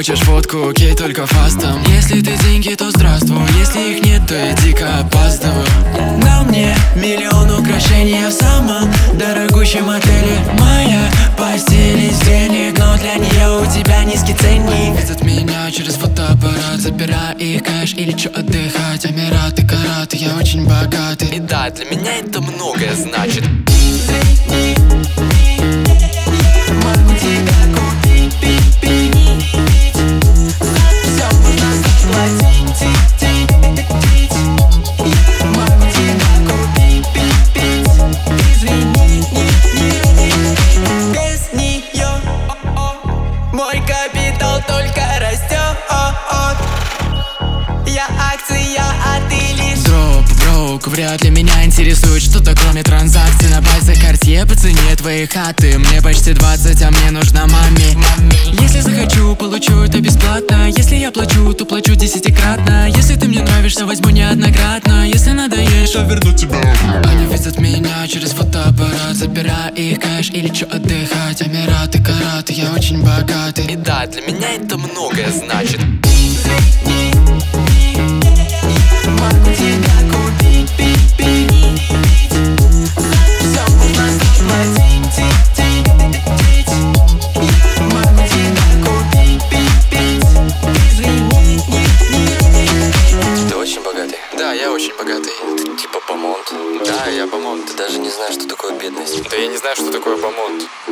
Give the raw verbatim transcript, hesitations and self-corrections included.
хочешь водку, окей, только фастом. Если ты деньги, то здравствуй, если их нет, то я дико опаздываю. На мне миллион украшений, я в самом дорогущем отеле. Моя постель из денег, но для нее у тебя низкий ценник. Видят меня через фотоаппарат, забирай их кэш или чё отдыхать. Эмираты, Караты, я очень богатый. И да, для меня это многое значит. Мой капитал только растет. Я акция, а ты лишь дроп, броук, вряд ли меня интересует что-то кроме транзакций. На базе Cartier по цене твоей хаты. Мне почти двадцать, а мне нужна маме. Если захочу, получу это бесплатно. Если я плачу, то плачу десятикратно. Если ты мне нравишься, возьму неоднократно. Если надоешь, я верну тебя. Они видят меня через фотоаппарат, забирай их кэш или чё отдыхать. Эмираты, Караты, я очень богатый. И да, для меня это многое значит. Ты очень богатый? Да, я очень богатый. Ты типа Бомонд? Да, я Бомонд. Ты даже не знаешь, что такое бедность. Да я не знаю, что такое Бомонд.